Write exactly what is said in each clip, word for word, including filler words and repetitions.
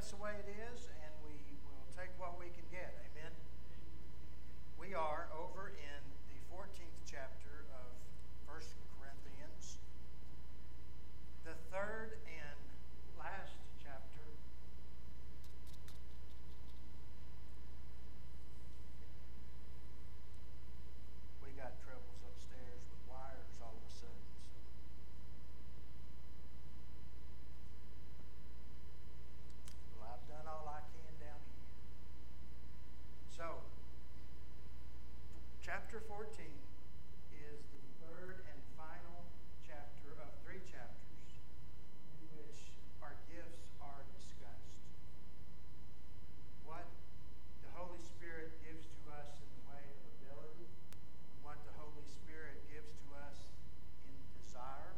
that's the way it is, and we will take what we can get. Amen. We are over in the fourteenth chapter of First Corinthians, the third and last chapter. We got troubles upstairs with wires all of a sudden. So. Well, I've done all I can down here. So, chapter fourteen is the third and final chapter of three chapters in which our gifts are discussed. What the Holy Spirit gives to us in the way of ability, and what the Holy Spirit gives to us in desire.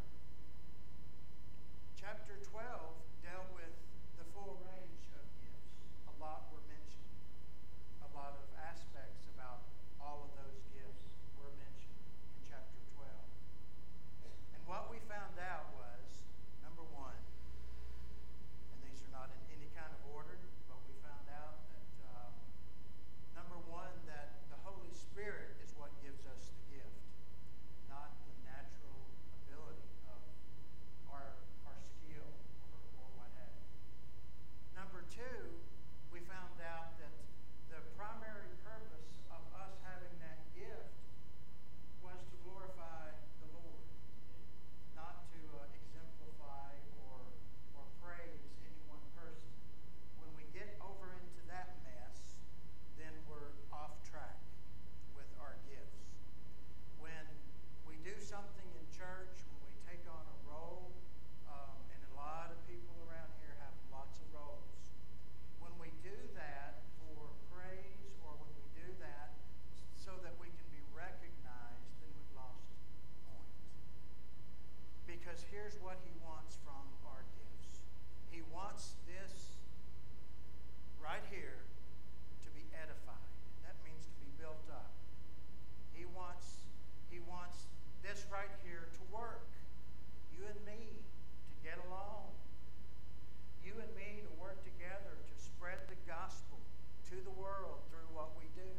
Chapter twelve dealt with the full range of gifts. A lot were mentioned. A lot of aspects about all of those gifts were mentioned in chapter twelve. And what we found out was, number one, and these are not in any kind of order, but we found out that, um, number one, that the Holy Spirit is what gives us the gift, not the natural ability of our, our skill or, or what have you. Number two, we found out that the primary purpose of us having that gift was to glorify the Lord, not to uh, exemplify or, or praise any one person. When we get over into that mess, then we're off track with our gifts. When we do something in church, when we take on a role, um, and a lot of people around here have lots of roles. When we do that for praise, or when we do that so that we can be recognized, then we've lost point. Because here's what he wants from our gifts. He wants this right here to be edified. That means to be built up. He wants, he wants this right here to work. You and me to get along. You and me to work together to spread the gospel to the world through what we do.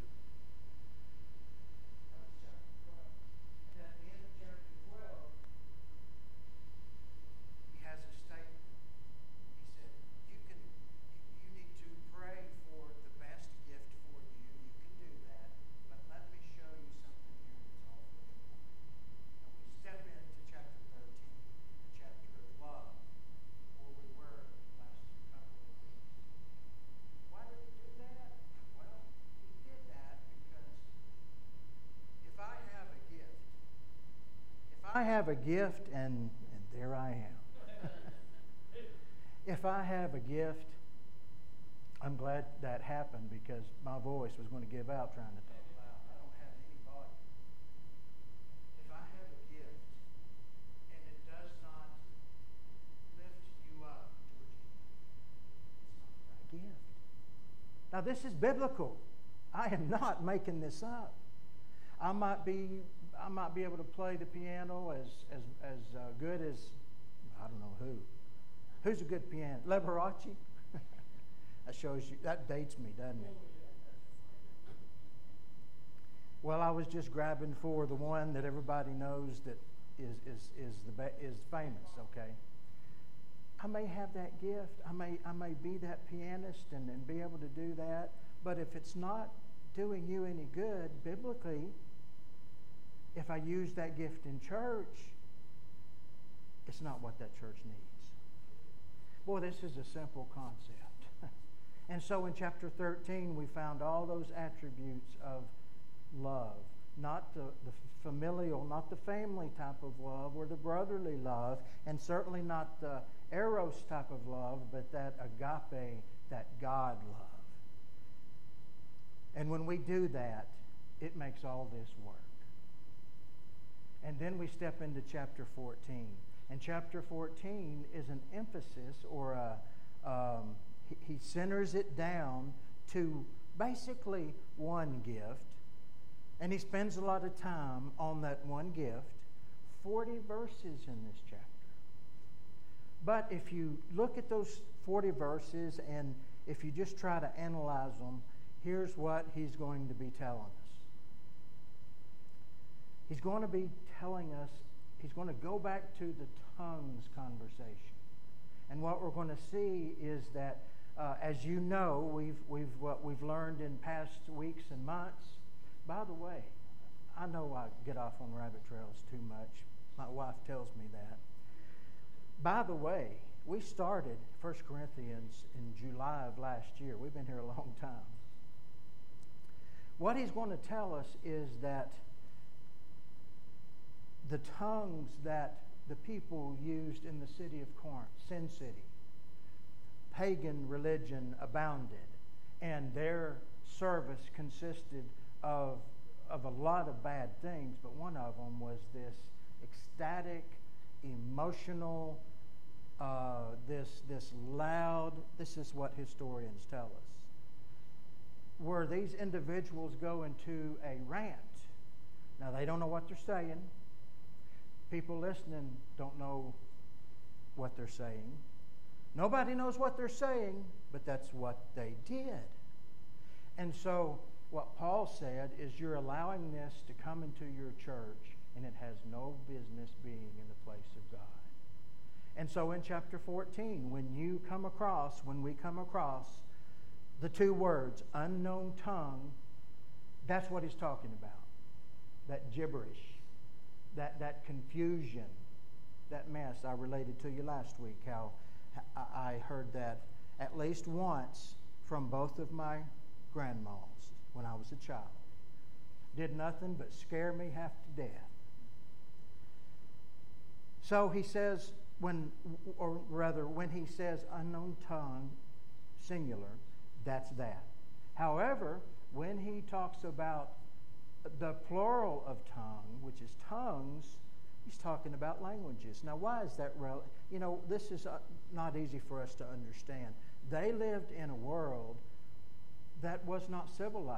That was chapter twelve. And at the end of chapter twelve, he has a statement. He said, you can, you, you need to pray for the best gift for you. You can do that. But let me show you something here that's awfully important. And we step into chapter thirteen, the chapter of love, where we were the last couple of weeks. Why did he do that? Well, he did that because if I have a gift, if I have a gift, and, and there I am. If I have a gift, I'm glad that happened because my voice was going to give out trying to talk loud. I don't have any volume. If I have a gift and it does not lift you up, Georgina, it's not the right gift. Now this is biblical. I am not making this up. I might be I might be able to play the piano as as as uh, good as I don't know who. Who's a good piano? Liberace? That shows you, that dates me, doesn't it? Well, I was just grabbing for the one that everybody knows that is is is the is famous. Okay. I may have that gift. I may I may be that pianist and, and be able to do that. But if it's not doing you any good biblically, if I use that gift in church, it's not what that church needs. Boy, this is a simple concept. And so in chapter thirteen, we found all those attributes of love. Not the, the familial, not the family type of love or the brotherly love, and certainly not the eros type of love, but that agape, that God love. And when we do that, it makes all this work. And then we step into chapter fourteen. And chapter fourteen is an emphasis, or a, um, he, he centers it down to basically one gift. And he spends a lot of time on that one gift. forty verses in this chapter. But if you look at those forty verses and if you just try to analyze them, here's what he's going to be telling us. He's going to be telling us, he's going to go back to the tongues conversation. And what we're going to see is that, uh, as you know, we've, we've, what we've learned in past weeks and months. By the way, I know I get off on rabbit trails too much. My wife tells me that. By the way, we started First Corinthians in July of last year. We've been here a long time. What he's going to tell us is that the tongues that the people used in the city of Corinth, Sin City, pagan religion abounded, and their service consisted of, of a lot of bad things, but one of them was this ecstatic, emotional, uh, this, this loud, this is what historians tell us, where these individuals go into a rant. Now, they don't know what they're saying. People listening don't know what they're saying. Nobody knows what they're saying, but that's what they did. And so what Paul said is you're allowing this to come into your church, and it has no business being in the place of God. And so in chapter fourteen, when you come across, when we come across the two words, unknown tongue, that's what he's talking about. That gibberish. That, that confusion, that mess. I related to you last week how I heard that at least once from both of my grandmas when I was a child. Did nothing but scare me half to death. So he says, when, or rather, when he says unknown tongue, singular, that's that. However, when he talks about the plural of tongue, which is tongues, he's talking about languages. Now, why is that relevant? You know, this is uh, not easy for us to understand. They lived in a world that was not civilized.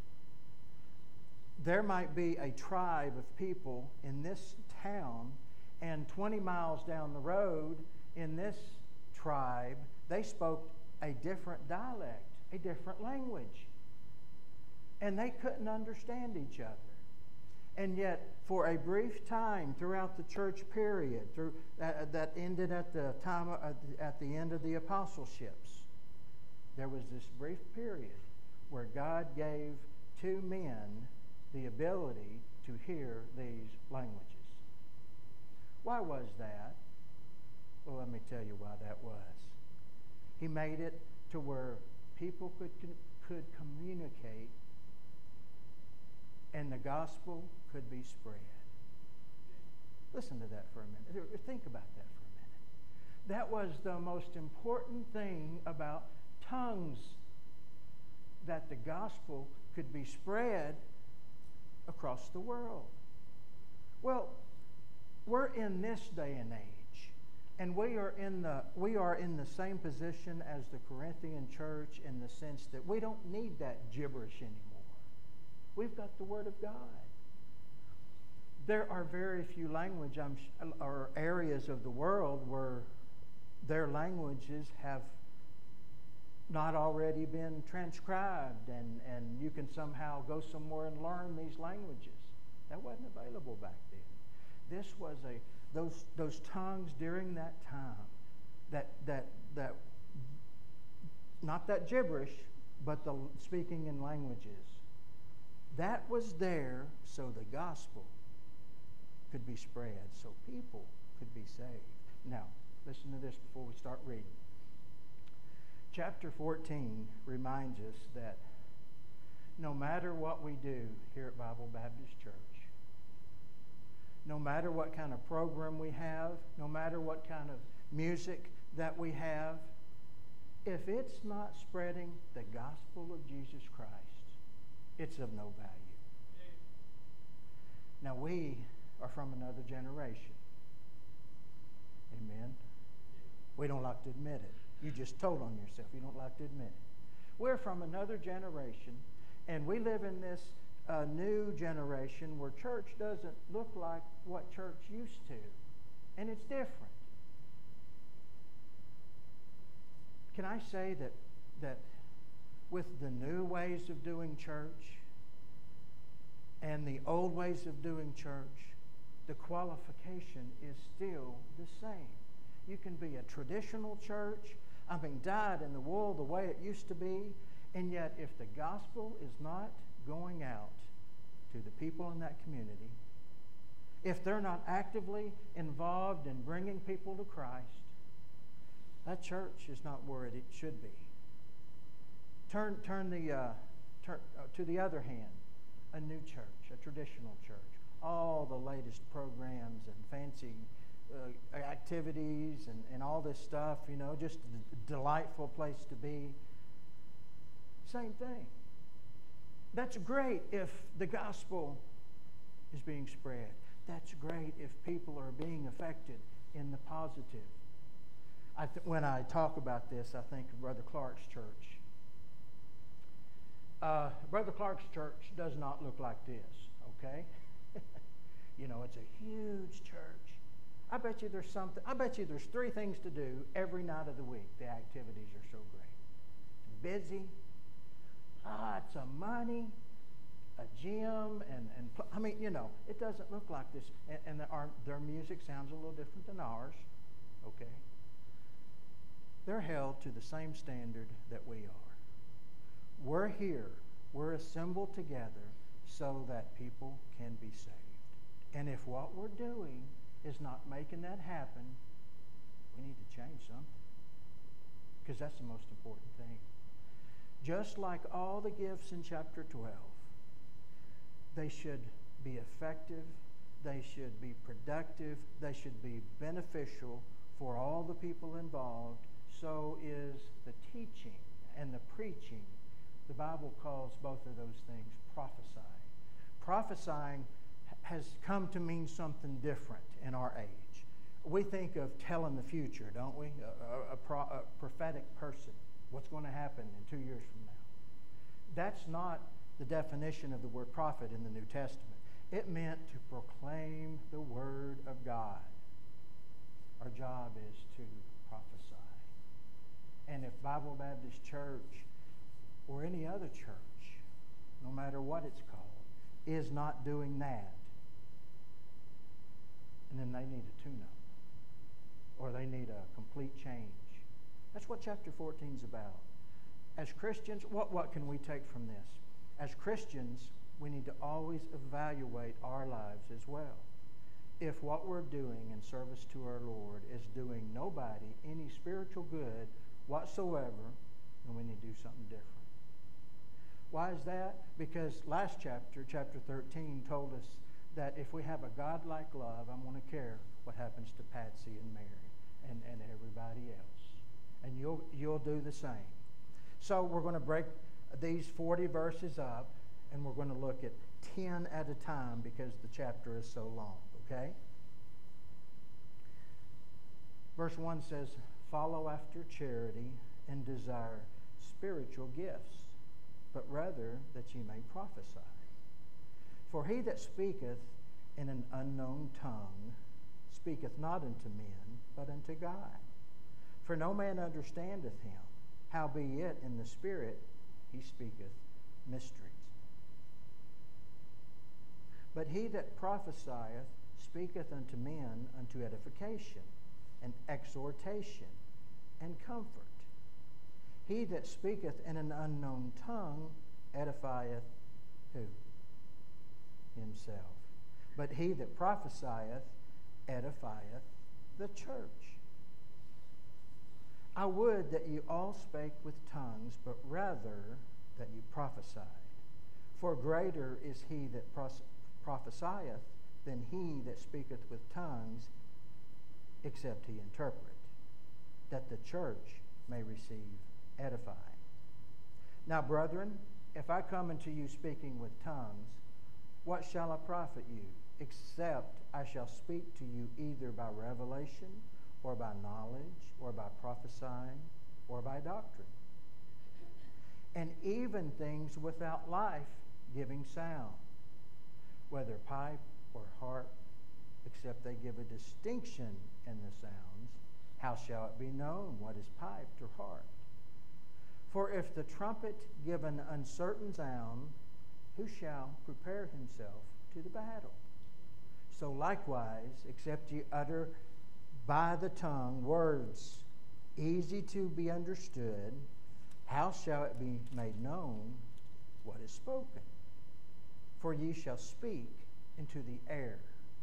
There might be a tribe of people in this town, and twenty miles down the road in this tribe, they spoke a different dialect, a different language. And they couldn't understand each other. And yet, for a brief time throughout the church period, through, uh, that ended at the time of, uh, at the end of the apostleships, there was this brief period where God gave two men the ability to hear these languages. Why was that? Well, let me tell you why that was. He made it to where people could could communicate and the gospel could be spread. Listen to that for a minute. Think about that for a minute. That was the most important thing about tongues, that the gospel could be spread across the world. Well, we're in this day and age, and we are in the we are in the same position as the Corinthian church in the sense that we don't need that gibberish anymore. We've got the Word of God. There are very few language I'm, or areas of the world where their languages have not already been transcribed, and, and you can somehow go somewhere and learn these languages. That wasn't available back then. This was a those those tongues during that time, that that that not that gibberish, but the speaking in languages. That was there so the gospel could be spread, so people could be saved. Now, listen to this before we start reading. Chapter fourteen reminds us that no matter what we do here at Bible Baptist Church, no matter what kind of program we have, no matter what kind of music that we have, if it's not spreading the gospel of Jesus Christ, it's of no value. Now, we are from another generation. Amen? We don't like to admit it. You just told on yourself. You don't like to admit it. We're from another generation, and we live in this uh, new generation where church doesn't look like what church used to, and it's different. can I say that that with the new ways of doing church and the old ways of doing church, the qualification is still the same. You can be a traditional church, I mean, dyed in the wool the way it used to be, and yet if the gospel is not going out to the people in that community, if they're not actively involved in bringing people to Christ, that church is not where it should be. Turn, turn the uh, turn uh, to the other hand, a new church, a traditional church, all the latest programs and fancy uh, activities and, and all this stuff, you know, just a delightful place to be. Same thing. That's great if the gospel is being spread. That's great if people are being affected in the positive. I th- when I talk about this, I think of Brother Clark's church. Uh, Brother Clark's church does not look like this, okay? You know, it's a huge church. I bet you there's something, I bet you there's three things to do every night of the week. The activities are so great. It's busy. Lots of money. A gym. And, and I mean, you know, it doesn't look like this. And, and our, their music sounds a little different than ours, okay? They're held to the same standard that we are. We're here. We're assembled together so that people can be saved. And if what we're doing is not making that happen, we need to change something. Because that's the most important thing. Just like all the gifts in chapter twelve, they should be effective, they should be productive, they should be beneficial for all the people involved. So is the teaching and the preaching. The Bible calls both of those things prophesying. Prophesying has come to mean something different in our age. We think of telling the future, don't we? A, a, a, pro, a prophetic person. What's going to happen in two years from now? That's not the definition of the word prophet in the New Testament. It meant to proclaim the word of God. Our job is to prophesy. And if Bible Baptist Church or any other church, no matter what it's called, is not doing that, and then they need a tune-up, or they need a complete change. That's what chapter fourteen is about. As Christians, what, what can we take from this? As Christians, we need to always evaluate our lives as well. If what we're doing in service to our Lord is doing nobody any spiritual good whatsoever, then we need to do something different. Why is that? Because last chapter, chapter thirteen, told us that if we have a God-like love, I'm going to care what happens to Patsy and Mary and, and everybody else. And you'll, you'll do the same. So we're going to break these forty verses up, and we're going to look at ten at a time because the chapter is so long, okay? Verse one says, "Follow after charity and desire spiritual gifts, but rather that ye may prophesy. For he that speaketh in an unknown tongue speaketh not unto men, but unto God. For no man understandeth him, howbeit in the Spirit he speaketh mysteries. But he that prophesieth speaketh unto men unto edification, and exhortation, and comfort. He that speaketh in an unknown tongue edifieth who? Himself. But he that prophesieth edifieth the church. I would that you all spake with tongues, but rather that you prophesied. For greater is he that pros- prophesieth than he that speaketh with tongues, except he interpret, that the church may receive edifying. Now, brethren, if I come unto you speaking with tongues, what shall I profit you, except I shall speak to you either by revelation, or by knowledge, or by prophesying, or by doctrine? And even things without life giving sound, whether pipe or harp, except they give a distinction in the sounds, how shall it be known what is piped or harped? For if the trumpet give an uncertain sound, who shall prepare himself to the battle? So likewise, except ye utter by the tongue words easy to be understood, how shall it be made known what is spoken? For ye shall speak into the air.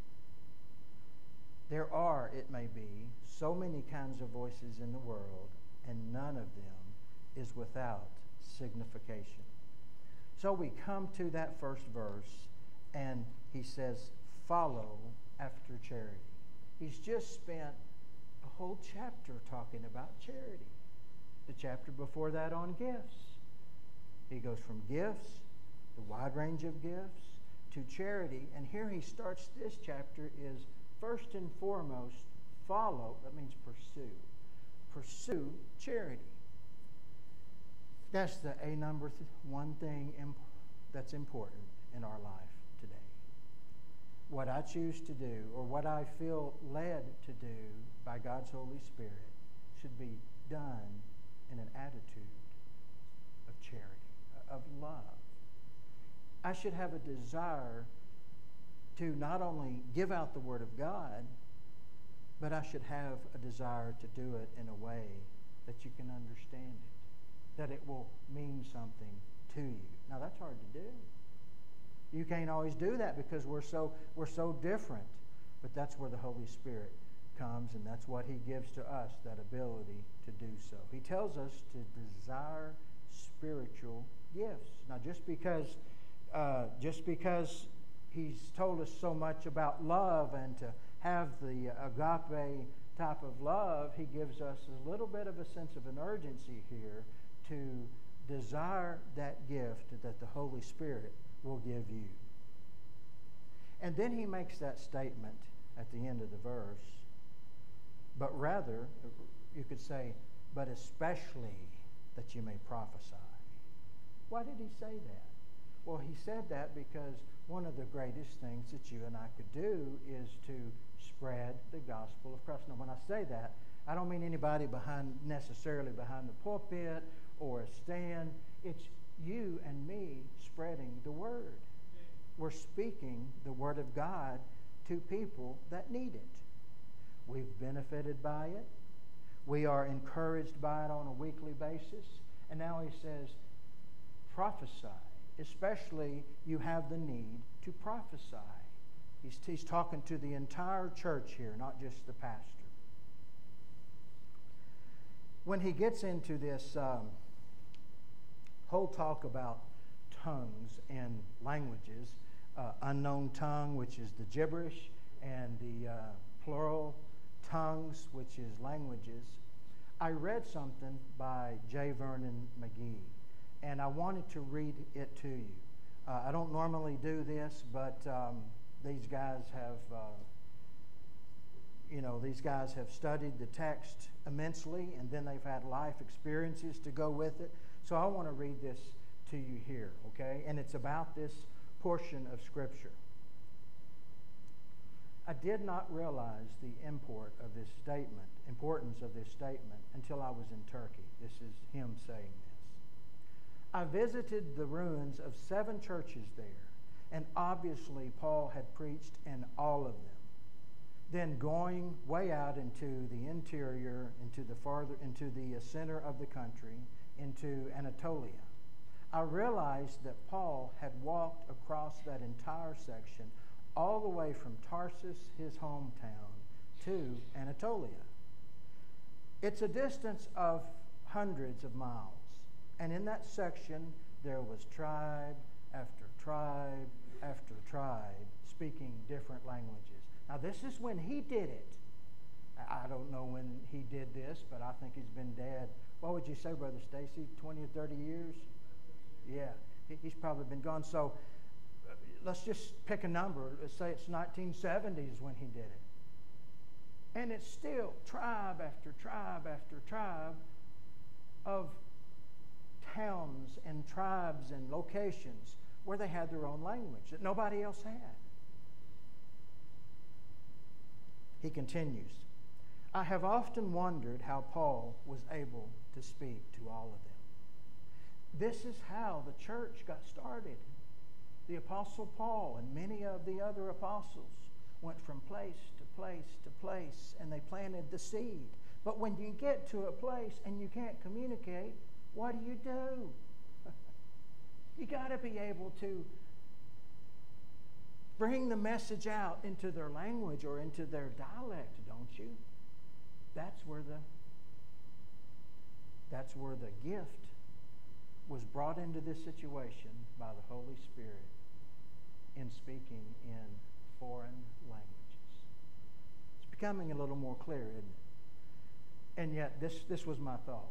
There are, it may be, so many kinds of voices in the world, and none of them is without signification. So we come to that first verse, and he says, follow after charity. He's just spent a whole chapter talking about charity. The chapter before that on gifts. He goes from gifts, the wide range of gifts, to charity. And here he starts this chapter is first and foremost, follow, that means pursue. Pursue charity. That's the a number th- one thing imp- that's important in our life today. What I choose to do, or what I feel led to do by God's Holy Spirit, should be done in an attitude of charity, of love. I should have a desire to not only give out the Word of God, but I should have a desire to do it in a way that you can understand it, that it will mean something to you. Now that's hard to do. You can't always do that because we're so we're so different. But that's where the Holy Spirit comes, and that's what he gives to us, that ability to do so. He tells us to desire spiritual gifts. Now just because uh, just because he's told us so much about love and to have the agape type of love, he gives us a little bit of a sense of an urgency here to desire that gift that the Holy Spirit will give you. And then he makes that statement at the end of the verse, but rather, you could say, but especially that you may prophesy. Why did he say that? Well, he said that because one of the greatest things that you and I could do is to spread the gospel of Christ. Now, when I say that, I don't mean anybody behind necessarily behind the pulpit or a stand. It's you and me spreading the word. We're speaking the word of God to people that need it. We've benefited by it. We are encouraged by it on a weekly basis. And now he says, prophesy. Especially you have the need to prophesy. He's, he's talking to the entire church here, not just the pastor. When he gets into this um, whole talk about tongues and languages, uh, unknown tongue, which is the gibberish, and the uh, plural tongues, which is languages, I read something by J. Vernon McGee, and I wanted to read it to you. Uh, I don't normally do this, but um, these guys have, uh, you know, these guys have studied the text immensely, and then they've had life experiences to go with it. So I want to read this to you here, okay? And it's about this portion of Scripture. I did not realize the import of this statement, importance of this statement, until I was in Turkey. This is him saying this. I visited the ruins of seven churches there, and obviously Paul had preached in all of them. Then going way out into the interior, into the farther, into the center of the country, into Anatolia, I realized that Paul had walked across that entire section all the way from Tarsus, his hometown, to Anatolia. It's a distance of hundreds of miles. And in that section, there was tribe after tribe after tribe speaking different languages. Now, this is when he did it. I don't know when he did this, but I think he's been dead. What would you say, Brother Stacy, twenty or thirty years? Yeah, he's probably been gone. So uh, let's just pick a number. Let's say it's nineteen seventies when he did it. And it's still tribe after tribe after tribe of towns and tribes and locations where they had their own language that nobody else had. He continues, I have often wondered how Paul was able to speak to all of them. This is how the church got started. The Apostle Paul and many of the other apostles went from place to place to place, and they planted the seed. But when you get to a place and you can't communicate, what do you do? You got to be able to bring the message out into their language or into their dialect, don't you? That's where the that's where the gift was brought into this situation by the Holy Spirit in speaking in foreign languages. It's becoming a little more clear, isn't it? And yet, this, this was my thought.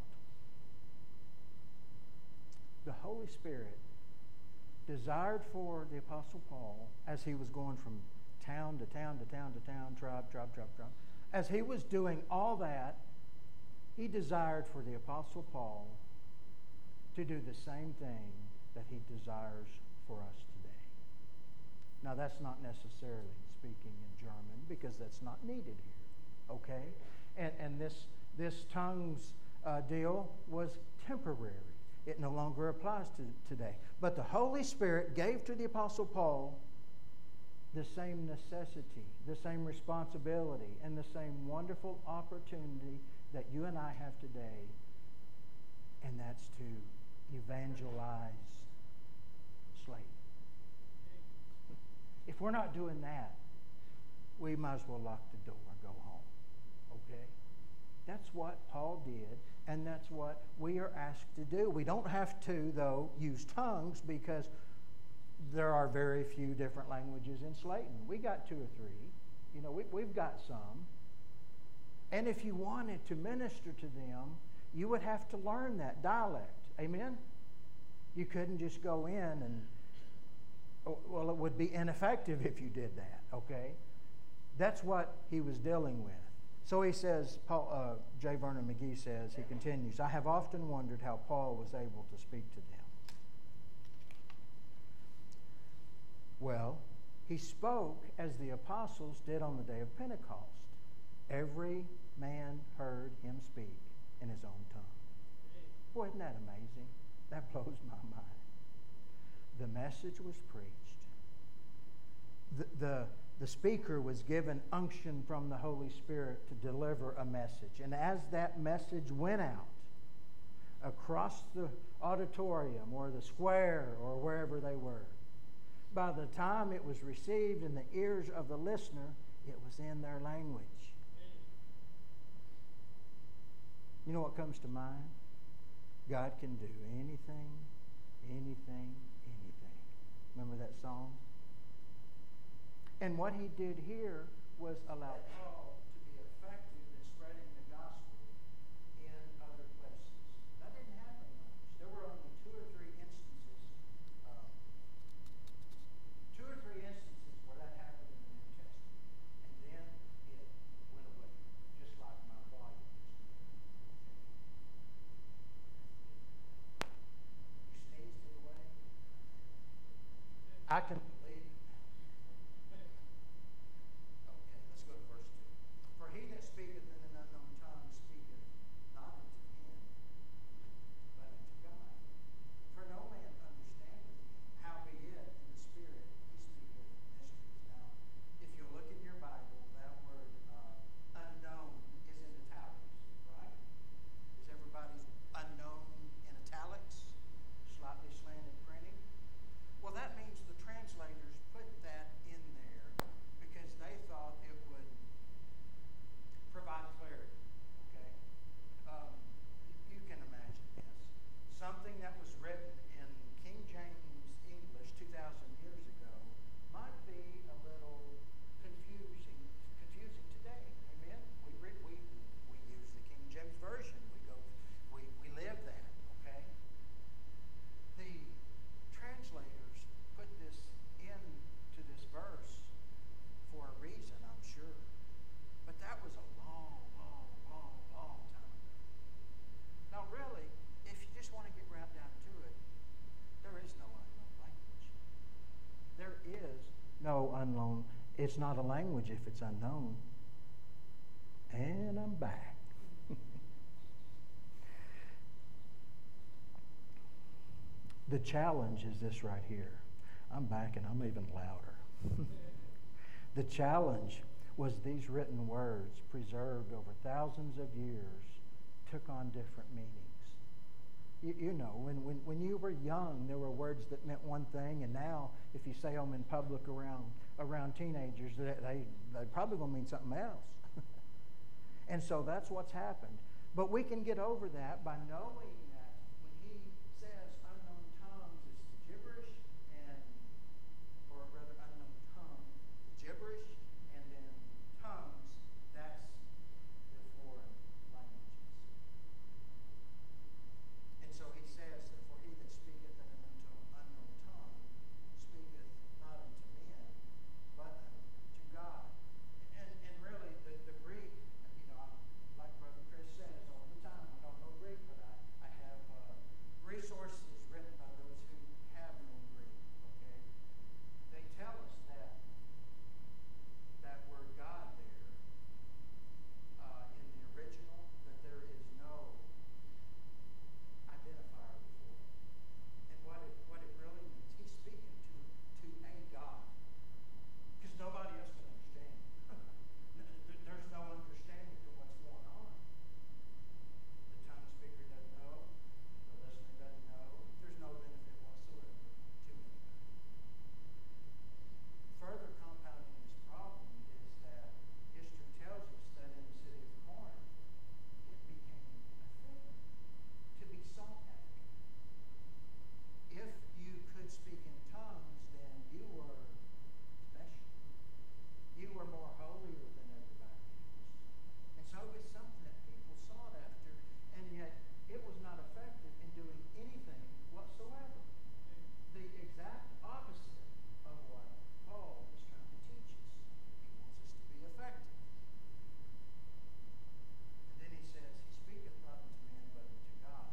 The Holy Spirit desired for the Apostle Paul, as he was going from town to town to town to town, tribe, tribe, tribe, tribe, as he was doing all that, he desired for the Apostle Paul to do the same thing that he desires for us today. Now, that's not necessarily speaking in German, because that's not needed here, okay? And, and this, this tongues uh, deal was temporary. It no longer applies to today. But the Holy Spirit gave to the Apostle Paul the same necessity, the same responsibility, and the same wonderful opportunity that you and I have today, and that's to evangelize Slayton. If we're not doing that, we might as well lock the door and go home, okay? That's what Paul did, and that's what we are asked to do. We don't have to, though, use tongues, because there are very few different languages in Slayton. We got two or three. You know, we, we've got some. And if you wanted to minister to them, you would have to learn that dialect. Amen? You couldn't just go in and, well, it would be ineffective if you did that, okay? That's what he was dealing with. So he says, Paul, uh, J. Vernon McGee says, he continues, I have often wondered how Paul was able to speak to them. Well, he spoke as the apostles did on the day of Pentecost. Every man heard him speak in his own tongue. Boy, isn't that amazing? That blows my mind. The message was preached. The, the, the speaker was given unction from the Holy Spirit to deliver a message. And as that message went out across the auditorium or the square or wherever they were, by the time it was received in the ears of the listener, it was in their language. You know what comes to mind? God can do anything, anything, anything. Remember that song? And what he did here was allow Paul to be effective in spreading the gospel in other places. That didn't happen much. There were only two or three instances, uh, two or three instances where that happened in the New Testament. And then it went away, just like my volume. You sneezed it away? I can believe it. Okay, let's go to verse two. For he that speaketh in an unknown tongue speaketh not unto men, but unto God. For no man understandeth him. Howbeit in the Spirit he speaketh mysteries. Now, if you look in your Bible, that word uh, unknown is in italics, right? Is everybody's unknown in italics? Slightly slanted printing? Well, that means the translators put that in there because they thought it would provide clarity, okay? Um, you can imagine this. Something that was written in King James English two thousand years ago might be a little confusing confusing today. Amen? We, re- we, we use the King James Version. We go, we, we live that, okay? The translators put this into this verse for a reason, I'm sure. But that was a long, long, long, long time ago. Now, really, if you just want to get right down to it, there is no unknown language. There is no unknown. It's not a language if it's unknown. And I'm back. The challenge is this right here. I'm back and I'm even louder. The challenge was these written words, preserved over thousands of years, took on different meanings. You, you know, when, when, when you were young, there were words that meant one thing, and now if you say them in public around, around teenagers, they, they, they're probably going to mean something else. And so that's what's happened. But we can get over that by knowing that when he says unknown tongues, it's the gibberish, and, or rather unknown tongue, the gibberish, and then tongues, that's the foreign languages. And so he says that for he that speaketh in an unknown tongue speaketh not unto men, but unto God. And, and really, the, the Greek, you know, like Brother Chris says all the time, I don't know Greek, but I, I have uh, resources written by those who have known Greek, okay? They tell us that that word God there, uh, in the original, that there is no identifier before it. And what it, what it really means, he's speaking to, to a God. Because nobody else can understand. There's no understanding to what's going on. The tongue speaker doesn't know. The listener doesn't know. There's no benefit whatsoever to anybody. Further compounding this problem is that history tells us that in the city of Corinth, it became a thing to be sought after. If you could speak in tongues, then you were special. You were more holier than everybody else. And so it's something that people sought after, and yet it was not effective in doing anything whatsoever. The exact opposite of what Paul is trying to teach us. He wants us to be effective. And then he says, he speaketh not unto men, but unto God.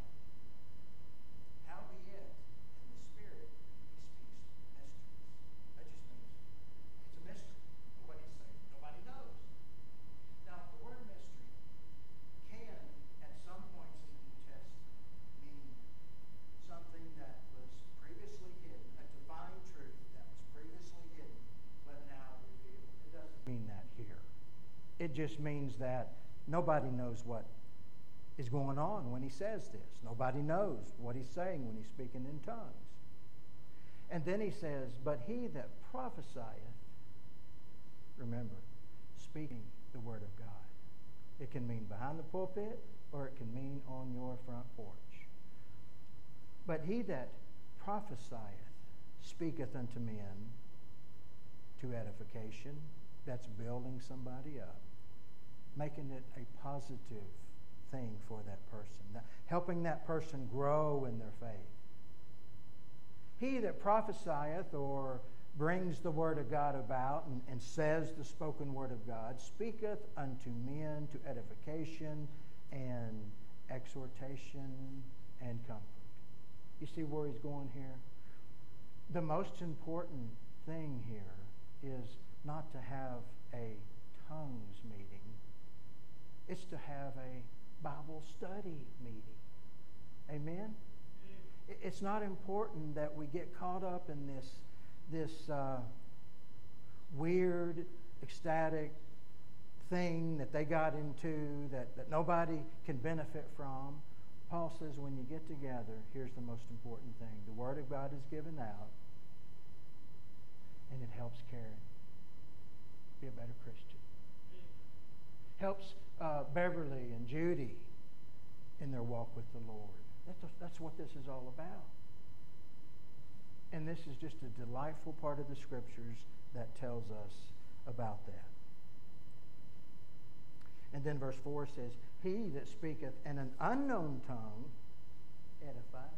Howbeit, in the Spirit, he speaks mysteries. That just means it's a mystery. What he's saying, nobody knows. Now, the word mystery can, at some points in the New Testament, mean something that was previously hidden, a divine truth that was previously hidden, but now revealed. It doesn't mean that here. It just means that nobody knows what is going on when he says this. Nobody knows what he's saying when he's speaking in tongues. And then he says, but he that prophesieth, remember, speaking the word of God. It can mean behind the pulpit, or it can mean on your front porch. But he that prophesieth speaketh unto men to edification, that's building somebody up, making it a positive thing for that person, that, helping that person grow in their faith. He that prophesieth or brings the word of God about and, and says the spoken word of God speaketh unto men to edification and exhortation and comfort. You see where he's going here? The most important thing here is not to have a tongues meeting. It's to have a Bible study meeting. Amen? It's not important that we get caught up in this, this uh, weird, ecstatic thing that they got into that, that nobody can benefit from. Paul says when you get together, here's the most important thing. The Word of God is given out, and it helps Karen be a better Christian. Helps uh, Beverly and Judy in their walk with the Lord. That's, that's what this is all about. And this is just a delightful part of the Scriptures that tells us about that. And then verse four says, he that speaketh in an unknown tongue edifies.